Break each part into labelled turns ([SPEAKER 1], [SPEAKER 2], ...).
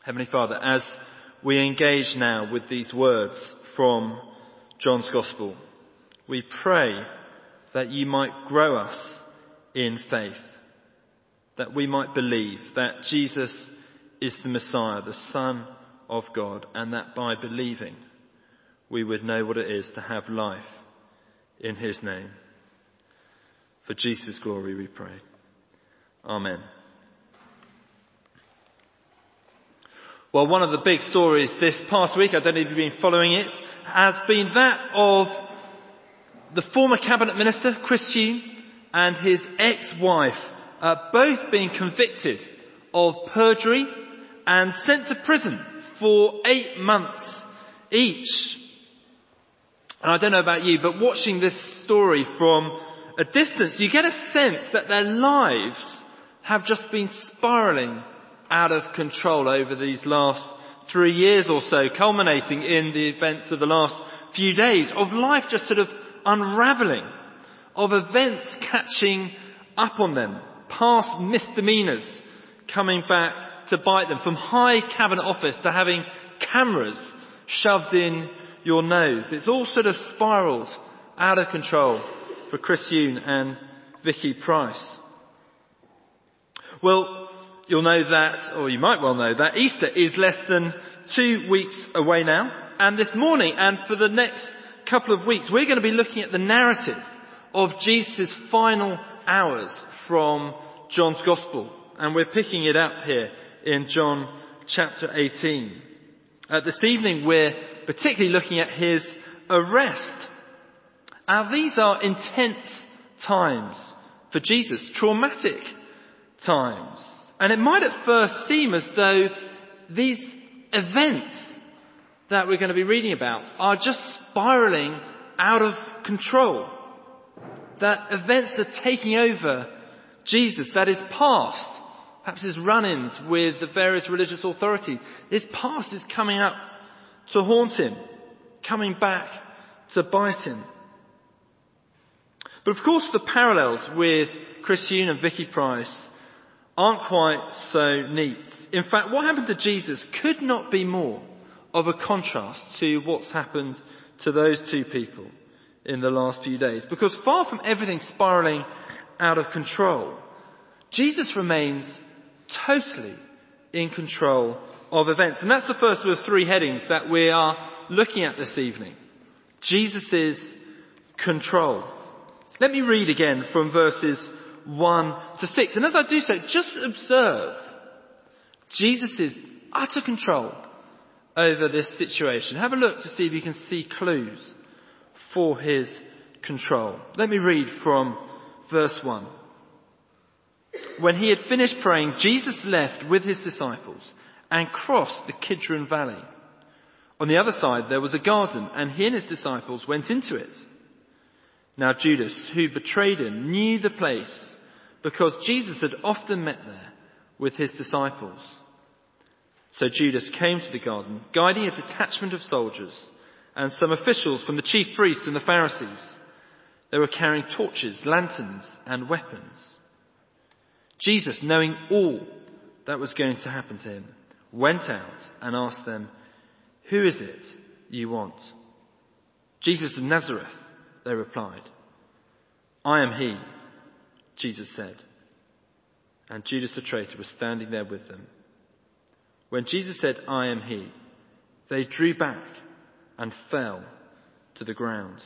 [SPEAKER 1] Heavenly Father, as we engage now with these words from John's Gospel, we pray that you might grow us in faith, that we might believe that Jesus is the Messiah, the Son of God, and that by believing we would know what it is to have life in his name. For Jesus' glory we pray. Amen. Well, one of the big stories this past week, I don't know if you've been following it, has been that of the former cabinet minister, Chris Huhne, and his ex-wife, both being convicted of perjury and sent to prison for 8 months each. And I don't know about you, but watching this story from a distance, you get a sense that their lives have just been spiralling out of control over these last 3 years or so, culminating in the events of the last few days, of life just sort of unravelling, of events catching up on them, past misdemeanours coming back to bite them, from high cabinet office to having cameras shoved in your nose. It's all sort of spiralled out of control for Chris Huhne and Vicky Pryce. Well, you'll know that, or you might well know that, Easter is less than 2 weeks away now. And this morning, and for the next couple of weeks, we're going to be looking at the narrative of Jesus' final hours from John's Gospel. And we're picking it up here in John chapter 18. This evening, we're particularly looking at his arrest. Now, these are intense times for Jesus, traumatic times. And it might at first seem as though these events that we're going to be reading about are just spiralling out of control. That events are taking over Jesus, that his past, perhaps his run-ins with the various religious authorities, his past is coming up to haunt him, coming back to bite him. But of course the parallels with Chris Huhne and Vicky Pryce aren't quite so neat. In fact, what happened to Jesus could not be more of a contrast to what's happened to those two people in the last few days. Because far from everything spiralling out of control, Jesus remains totally in control of events. And that's the first of the 3 headings that we are looking at this evening. Jesus' control. Let me read again from verses 1 to 6. And as I do so, just observe Jesus' utter control over this situation. Have a look to see if you can see clues for his control. Let me read from verse 1. When he had finished praying, Jesus left with his disciples and crossed the Kidron Valley. On the other side there was a garden, and he and his disciples went into it. Now Judas, who betrayed him, knew the place because Jesus had often met there with his disciples. So Judas came to the garden, guiding a detachment of soldiers and some officials from the chief priests and the Pharisees. They were carrying torches, lanterns, and weapons. Jesus, knowing all that was going to happen to him, went out and asked them, "Who is it you want?" "Jesus of Nazareth," they replied. "I am he," Jesus said. And Judas the traitor was standing there with them. When Jesus said, "I am he," they drew back and fell to the ground.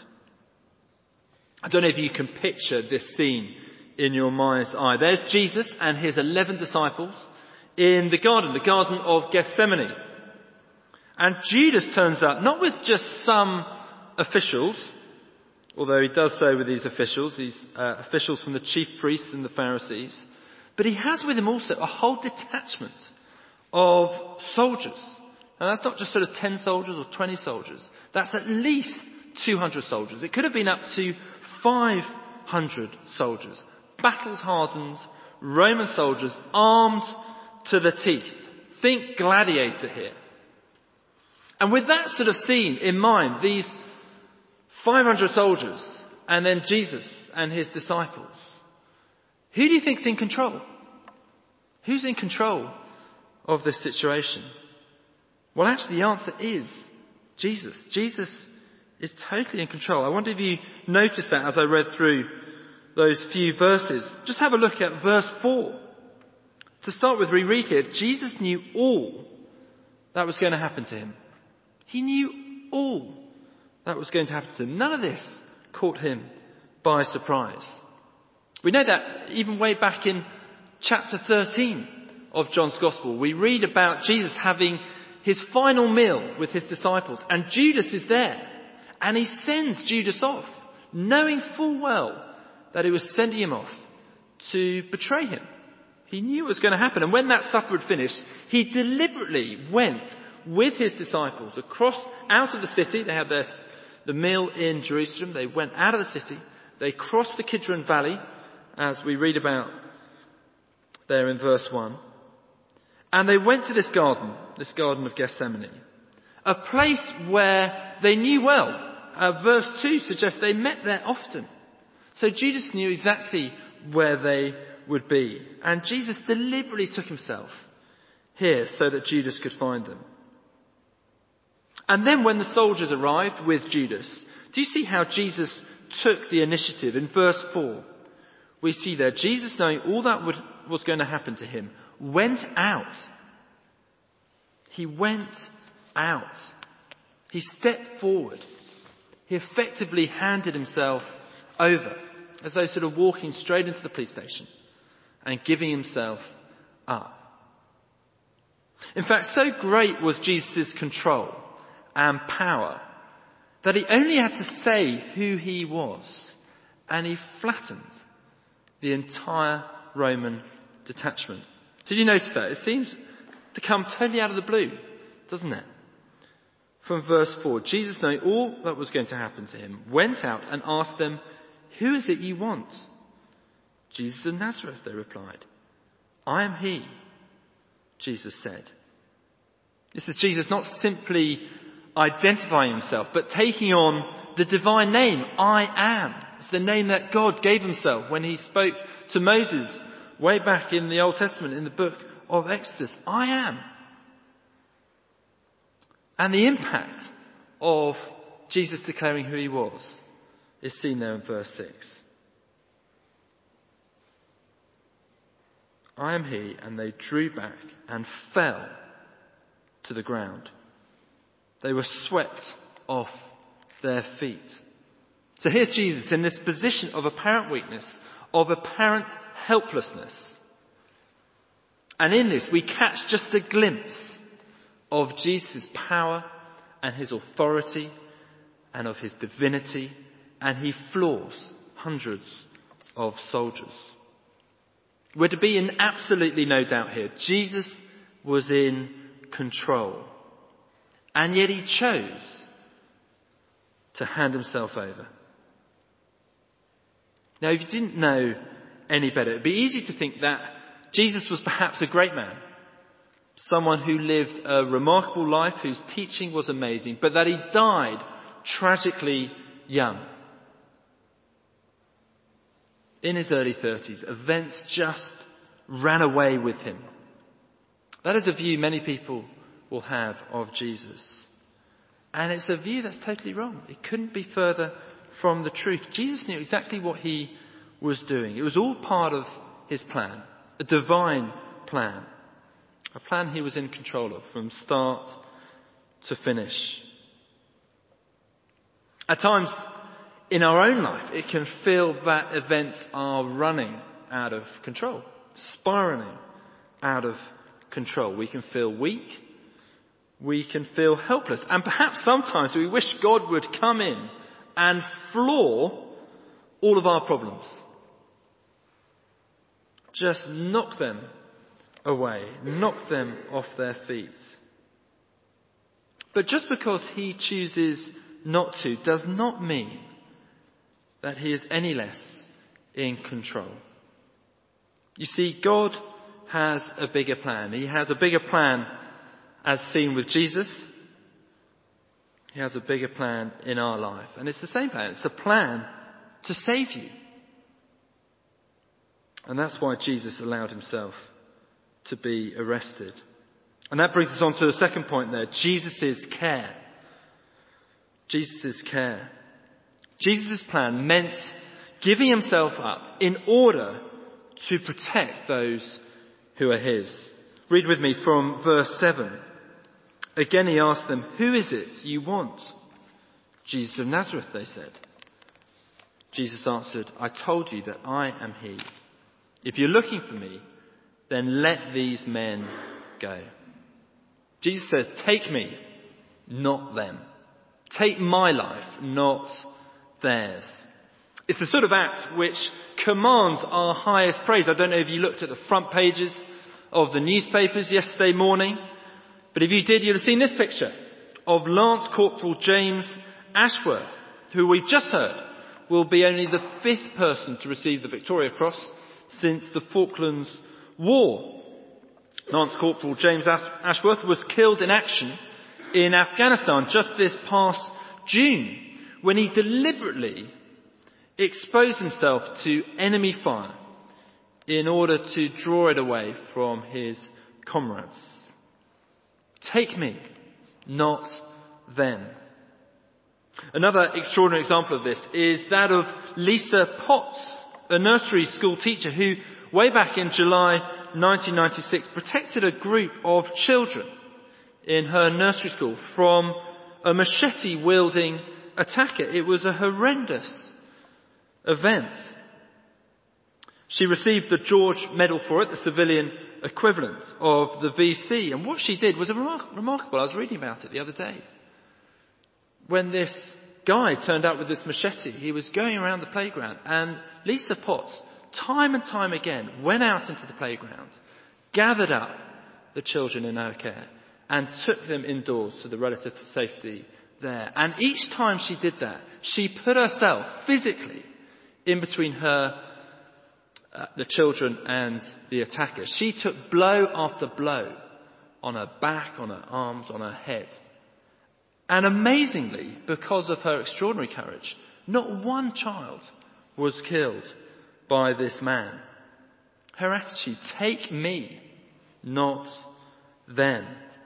[SPEAKER 1] I don't know if you can picture this scene in your mind's eye. There's Jesus and his 11 disciples in the Garden of Gethsemane. And Judas turns up, not with just some officials, although he does so with these officials, officials from the chief priests and the Pharisees, but he has with him also a whole detachment of soldiers. And that's not just sort of 10 soldiers or 20 soldiers. That's at least 200 soldiers. It could have been up to 500 soldiers. Battle-hardened Roman soldiers armed to the teeth. Think gladiator here. And with that sort of scene in mind, these 500 soldiers and then Jesus and his disciples, who do you think's in control? Who's in control of this situation? Well, actually, the answer is Jesus. Jesus is totally in control. I wonder if you noticed that as I read through those few verses. Just have a look at verse 4. To start with, we read here, Jesus knew all that was going to happen to him. He knew all that was going to happen to him. None of this caught him by surprise. We know that even way back in chapter 13 of John's Gospel, we read about Jesus having his final meal with his disciples, and Judas is there, and he sends Judas off, knowing full well that he was sending him off to betray him. He knew it was going to happen, and when that supper had finished, he deliberately went with his disciples out of the city. They had the meal in Jerusalem. They went out of the city. They crossed the Kidron Valley, as we read about there in verse 1. And they went to this garden of Gethsemane, a place where they knew well. Verse 2 suggests they met there often. So Judas knew exactly where they would be. And Jesus deliberately took himself here so that Judas could find them. And then when the soldiers arrived with Judas, do you see how Jesus took the initiative? In verse 4, we see there, Jesus, knowing all that was going to happen to him, went out. He went out. He stepped forward. He effectively handed himself over, as though sort of walking straight into the police station and giving himself up. In fact, so great was Jesus' control and power that he only had to say who he was, and he flattened the entire Roman detachment. Did you notice that? It seems to come totally out of the blue, doesn't it? From verse 4, Jesus, knowing all that was going to happen to him, went out and asked them, "Who is it you want?" "Jesus of Nazareth," they replied. "I am he," Jesus said. This is Jesus not simply identifying himself, but taking on the divine name, I am. It's the name that God gave himself when he spoke to Moses way back in the Old Testament, in the book of Exodus. I am. And the impact of Jesus declaring who he was is seen there in verse 6. I am he, and they drew back and fell to the ground. They were swept off their feet. So here's Jesus in this position of apparent weakness, of apparent helplessness. And in this we catch just a glimpse of Jesus' power and his authority and of his divinity, and he floors hundreds of soldiers. We're to be in absolutely no doubt here. Jesus was in control. And yet he chose to hand himself over. Now, if you didn't know any better, it'd be easy to think that Jesus was perhaps a great man. Someone who lived a remarkable life, whose teaching was amazing, but that he died tragically young. In his early 30s, events just ran away with him. That is a view many people will have of Jesus. And it's a view that's totally wrong. It couldn't be further from the truth. Jesus knew exactly what he was doing. It was all part of his plan, a divine plan, a plan he was in control of from start to finish. At times in our own life, it can feel that events are running out of control, spiraling out of control. We can feel weak. We can feel helpless. And perhaps sometimes we wish God would come in and floor all of our problems. Just knock them away, knock them off their feet. But just because he chooses not to does not mean that he is any less in control. You see, God has a bigger plan. He has a bigger plan as seen with Jesus. He has a bigger plan in our life. And it's the same plan. It's the plan to save you. And that's why Jesus allowed himself to be arrested. And that brings us on to the second point there, Jesus' care. Jesus' care. Jesus' plan meant giving himself up in order to protect those who are his. Read with me from verse 7. Again he asked them, "Who is it you want?" "Jesus of Nazareth," they said. Jesus answered, "I told you that I am he. If you're looking for me, then let these men go." Jesus says, take me, not them. Take my life, not theirs. It's the sort of act which commands our highest praise. I don't know if you looked at the front pages of the newspapers yesterday morning, but if you did, you'd have seen this picture of Lance Corporal James Ashworth, who we've just heard will be only the 5th person to receive the Victoria Cross since the Falklands War. Lance Corporal James Ashworth was killed in action in Afghanistan just this past June when he deliberately exposed himself to enemy fire in order to draw it away from his comrades. Take me, not them. Another extraordinary example of this is that of Lisa Potts, a nursery school teacher who, way back in July 1996, protected a group of children in her nursery school from a machete-wielding attacker. It was a horrendous event. She received the George Medal for it, the civilian equivalent of the VC. And what she did was remarkable. I was reading about it the other day. When this guy turned up with this machete, he was going around the playground, and Lisa Potts, time and time again, went out into the playground, gathered up the children in her care, and took them indoors to the relative safety there. And each time she did that, she put herself physically in between the children and the attacker. She took blow after blow on her back, on her arms, on her head. And amazingly, because of her extraordinary courage, not one child was killed by this man. Her attitude, take me, not them.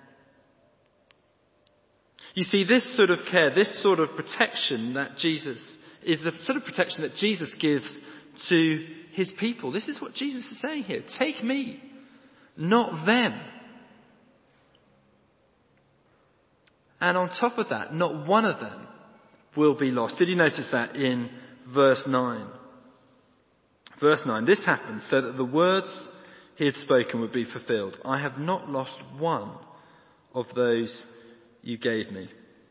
[SPEAKER 1] You see, this sort of care, this sort of protection that Jesus is the sort of protection that Jesus gives to his people. This is what Jesus is saying here. Take me, not them. And on top of that, not one of them will be lost. Did you notice that in verse 9? Verse 9, this happened so that the words he had spoken would be fulfilled. I have not lost one of those you gave me.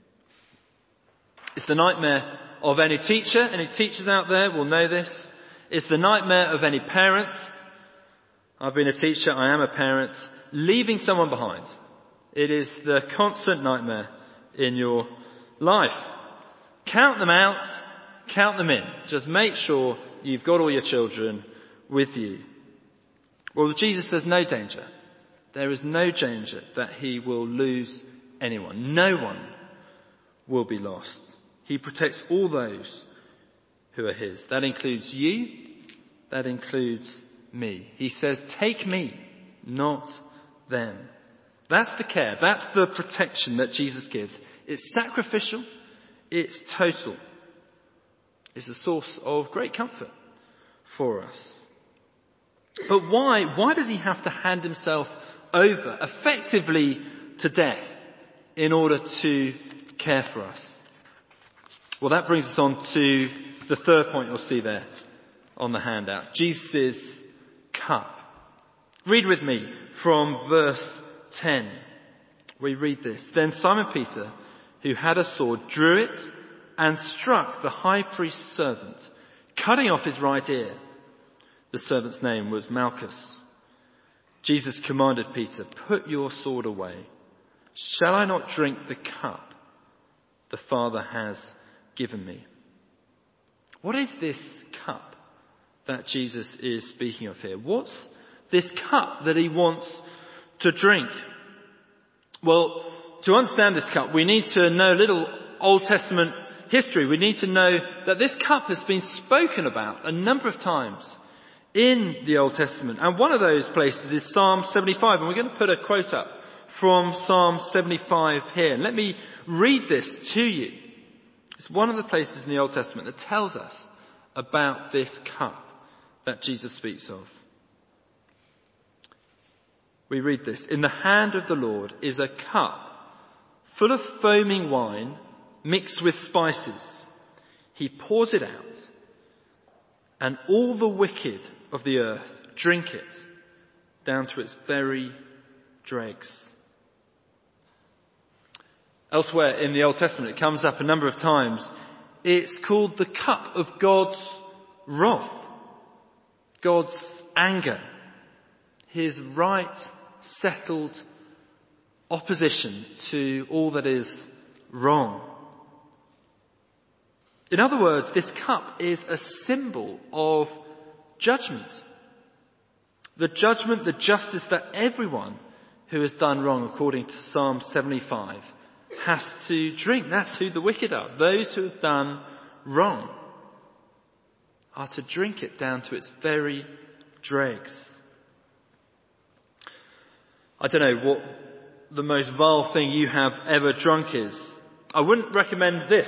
[SPEAKER 1] It's the nightmare of any teacher. Any teachers out there will know this. It's the nightmare of any parent. I've been a teacher, I am a parent. Leaving someone behind. It is the constant nightmare in your life. Count them out, count them in. Just make sure you've got all your children with you. Well, Jesus says no danger. There is no danger that he will lose anyone. No one will be lost. He protects all those who are his. That includes you. That includes me. He says, take me, not them. That's the care. That's the protection that Jesus gives. It's sacrificial. It's total. It's a source of great comfort for us. But why? Why does he have to hand himself over effectively to death in order to care for us? Well, that brings us on to the third point you'll see there on the handout. Jesus' cup. Read with me from verse 10. We read this. Then Simon Peter, who had a sword, drew it and struck the high priest's servant, cutting off his right ear. The servant's name was Malchus. Jesus commanded Peter, put your sword away. Shall I not drink the cup the Father has given me? What is this cup that Jesus is speaking of here? What's this cup that he wants to drink? Well, to understand this cup, we need to know a little Old Testament history. We need to know that this cup has been spoken about a number of times in the Old Testament. And one of those places is Psalm 75. And we're going to put a quote up from Psalm 75 here. Let me read this to you. It's one of the places in the Old Testament that tells us about this cup that Jesus speaks of. We read this. In the hand of the Lord is a cup full of foaming wine mixed with spices. He pours it out, and all the wicked of the earth drink it down to its very dregs. Elsewhere in the Old Testament, it comes up a number of times. It's called the cup of God's wrath, God's anger, his right settled opposition to all that is wrong. In other words, this cup is a symbol of judgment. The judgment, the justice that everyone who has done wrong, according to Psalm 75, has to drink. That's who the wicked are. Those who have done wrong are to drink it down to its very dregs. I don't know what the most vile thing you have ever drunk is. I wouldn't recommend this.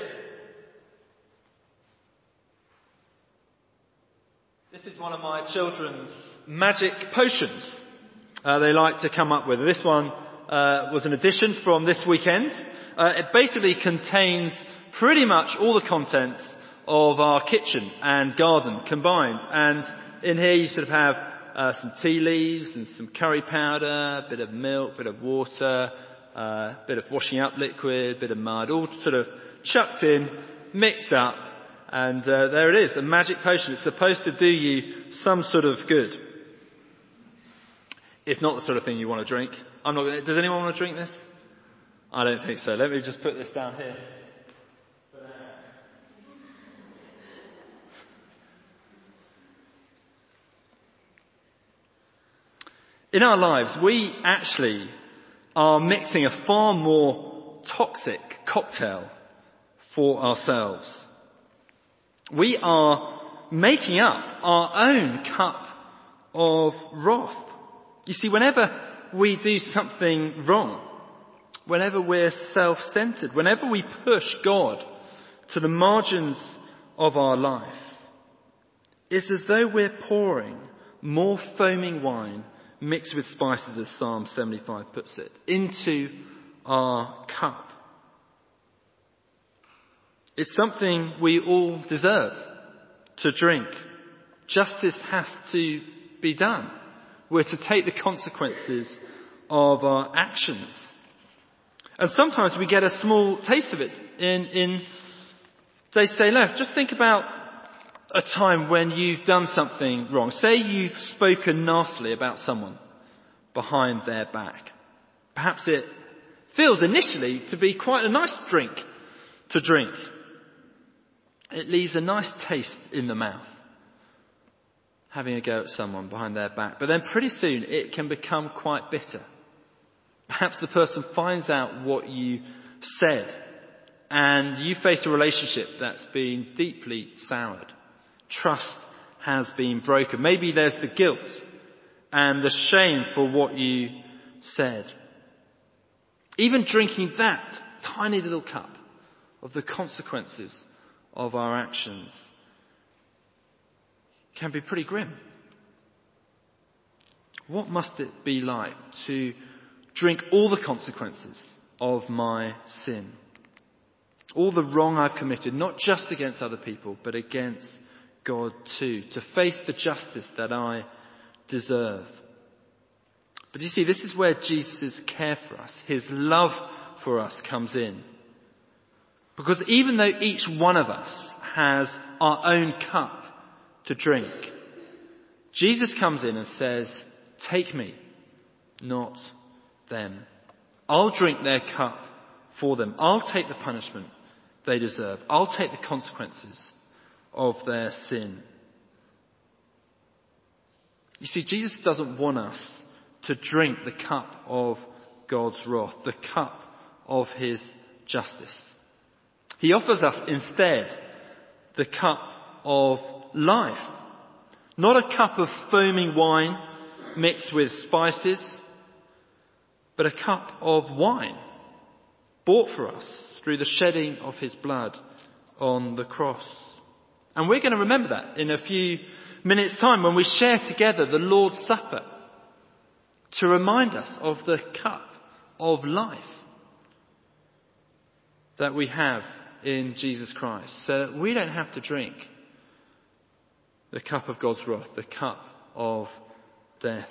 [SPEAKER 1] This is one of my children's magic potions they like to come up with. This one was an addition from this weekend. It basically contains pretty much all the contents of our kitchen and garden combined. And in here you sort of have some tea leaves and some curry powder, a bit of milk, a bit of water, a bit of washing up liquid, a bit of mud, all sort of chucked in, mixed up, and there it is, a magic potion. It's supposed to do you some sort of good. It's not the sort of thing you want to drink. Does anyone want to drink this? I don't think so. Let me just put this down here. In our lives, we actually are mixing a far more toxic cocktail for ourselves. We are making up our own cup of wrath. You see, whenever we do something wrong, whenever we're self-centered, whenever we push God to the margins of our life, it's as though we're pouring more foaming wine mixed with spices, as Psalm 75 puts it, into our cup. It's something we all deserve to drink. Justice has to be done. We're to take the consequences of our actions. And sometimes we get a small taste of it in Day Stay Left. Just think about a time when you've done something wrong. Say you've spoken nastily about someone behind their back. Perhaps it feels initially to be quite a nice drink to drink. It leaves a nice taste in the mouth, having a go at someone behind their back. But then pretty soon it can become quite bitter. Perhaps the person finds out what you said and you face a relationship that's been deeply soured. Trust has been broken. Maybe there's the guilt and the shame for what you said. Even drinking that tiny little cup of the consequences of our actions can be pretty grim. What must it be like to drink all the consequences of my sin? All the wrong I've committed, not just against other people, but against God too. To face the justice that I deserve. But you see, this is where Jesus' care for us, his love for us comes in. Because even though each one of us has our own cup to drink, Jesus comes in and says, take me, not them. I'll drink their cup for them. I'll take the punishment they deserve. I'll take the consequences of their sin. You see, Jesus doesn't want us to drink the cup of God's wrath, the cup of his justice. He offers us instead the cup of life. Not a cup of foaming wine mixed with spices, but a cup of wine bought for us through the shedding of his blood on the cross. And we're going to remember that in a few minutes' time when we share together the Lord's Supper to remind us of the cup of life that we have in Jesus Christ, so that we don't have to drink the cup of God's wrath, the cup of death.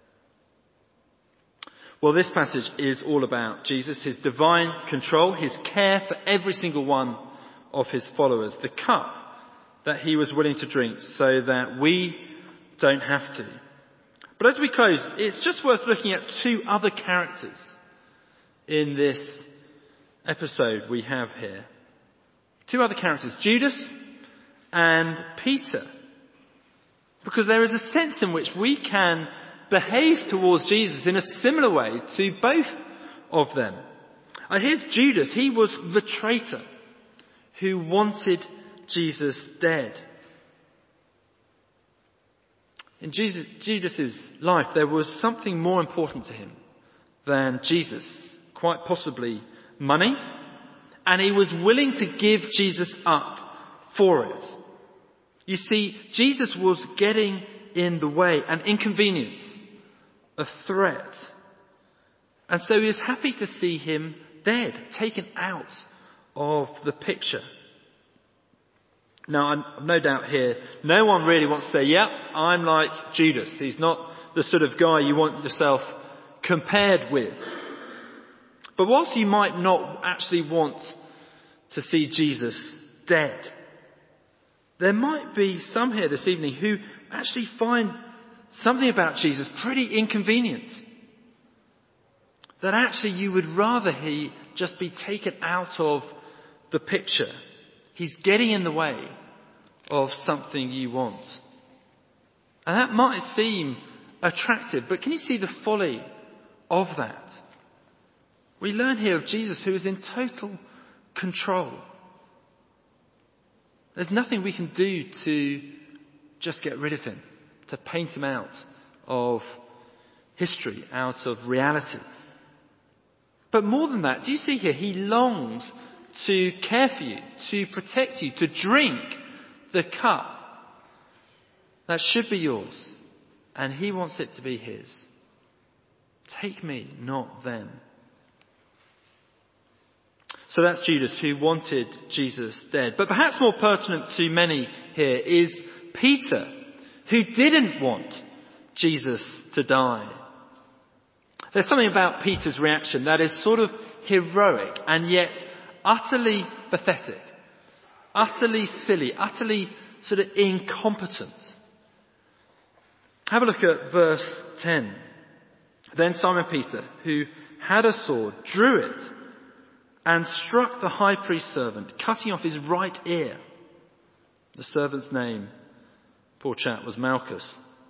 [SPEAKER 1] Well, this passage is all about Jesus, his divine control, his care for every single one of his followers, the cup that he was willing to drink so that we don't have to. But as we close, it's just worth looking at two other characters in this episode we have here. Two other characters, Judas and Peter. Because there is a sense in which we can behave towards Jesus in a similar way to both of them. And here's Judas. He was the traitor who wanted Jesus dead. In Judas's life, there was something more important to him than Jesus, quite possibly money, and he was willing to give Jesus up for it. You see, Jesus was getting in the way, an inconvenience, a threat. And so he was happy to see him dead, taken out of the picture. Now, I've no doubt here, no one really wants to say, yep, I'm like Judas. He's not the sort of guy you want yourself compared with. But whilst you might not actually want to see Jesus dead, there might be some here this evening who actually find something about Jesus pretty inconvenient. That actually you would rather he just be taken out of the picture. He's getting in the way of something you want. And that might seem attractive, but can you see the folly of that? We learn here of Jesus who is in total control. There's nothing we can do to just get rid of him, to paint him out of history, out of reality. But more than that, do you see here, he longs to care for you, to protect you, to drink the cup that should be yours. And he wants it to be his. Take me, not them. So that's Judas, who wanted Jesus dead. But perhaps more pertinent to many here is Peter, who didn't want Jesus to die. There's something about Peter's reaction that is sort of heroic and yet utterly pathetic, utterly silly, utterly sort of incompetent. Have a look at verse 10. Then Simon Peter, who had a sword, drew it and struck the high priest's servant, cutting off his right ear. The servant's name, poor chap, was Malchus.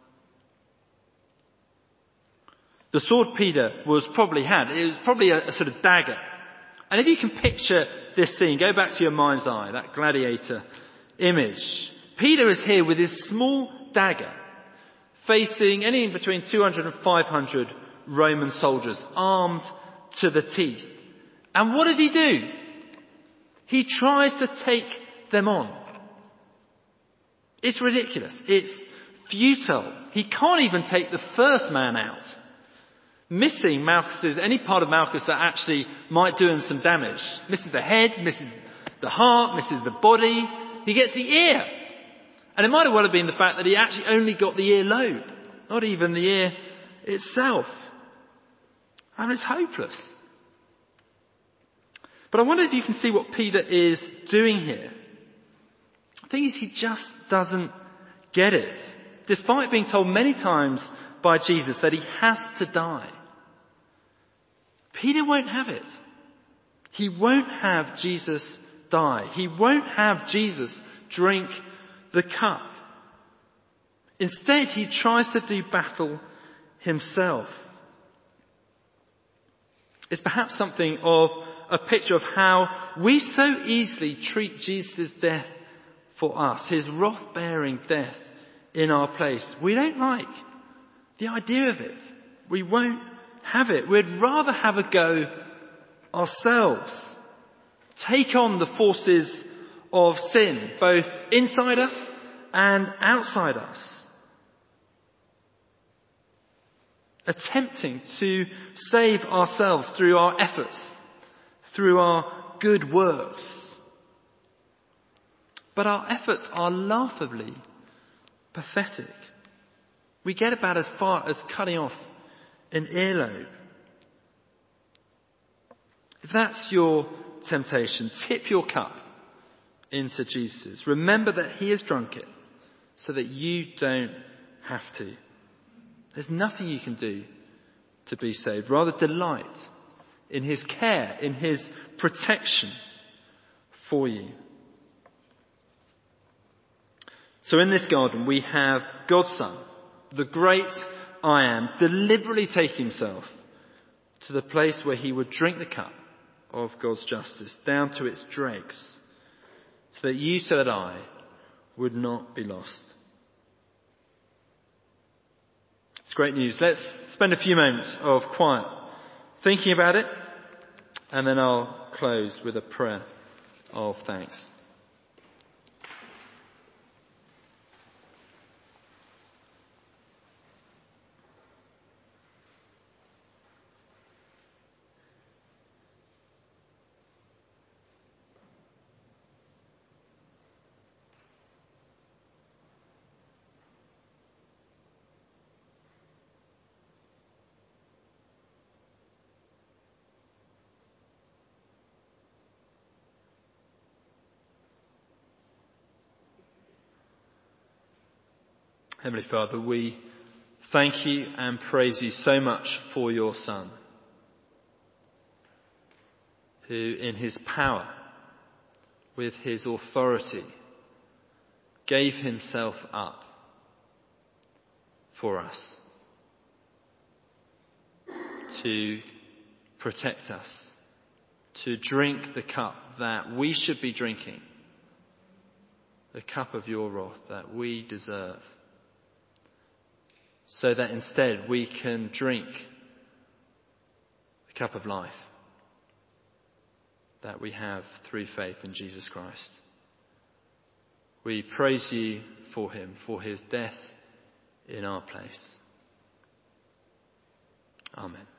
[SPEAKER 1] The sword Peter it was probably a sort of dagger. And if you can picture this scene, go back to your mind's eye, that gladiator image. Peter is here with his small dagger, facing anything between 200 and 500 Roman soldiers, armed to the teeth. And what does he do? He tries to take them on. It's ridiculous. It's futile. He can't even take the first man out. Missing any part of Malchus that actually might do him some damage. Misses the head, misses the heart, misses the body. He gets the ear. And it might have well have been the fact that he actually only got the ear lobe, not even the ear itself. And it's hopeless. But I wonder if you can see what Peter is doing here. The thing is, he just doesn't get it. Despite being told many times by Jesus that he has to die, Peter won't have it. He won't have Jesus die. He won't have Jesus drink the cup. Instead, he tries to do battle himself. It's perhaps something of a picture of how we so easily treat Jesus' death for us, his wrath-bearing death in our place. We don't like the idea of it. We won't have it. We'd rather have a go ourselves. Take on the forces of sin, both inside us and outside us. Attempting to save ourselves through our efforts, through our good works. But our efforts are laughably pathetic. We get about as far as cutting off an earlobe. If that's your temptation, tip your cup into Jesus. Remember that he has drunk it so that you don't have to. There's nothing you can do to be saved. Rather delight in his care, in his protection for you. So in this garden we have God's Son, the great I Am, deliberately taking himself to the place where he would drink the cup of God's justice down to its dregs, so that you, so that I, would not be lost. It's great news. Let's spend a few moments of quiet thinking about it, and then I'll close with a prayer of thanks. Heavenly Father, we thank you and praise you so much for your Son, who in his power, with his authority, gave himself up for us to protect us, to drink the cup that we should be drinking, the cup of your wrath that we deserve, so that instead we can drink the cup of life that we have through faith in Jesus Christ. We praise you for him, for his death in our place. Amen.